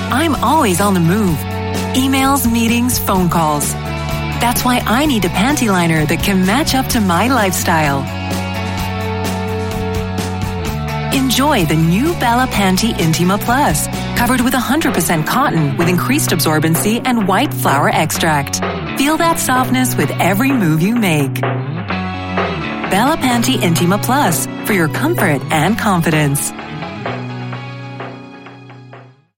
I'm always on the move. Emails, meetings, phone calls. That's why I need a panty liner that can match up to my lifestyle. Enjoy the new Bella Panty Intima Plus, covered with 100% cotton with increased absorbency and white flower extract. Feel that softness with every move you make. Bella Panty Intima Plus, for your comfort and confidence.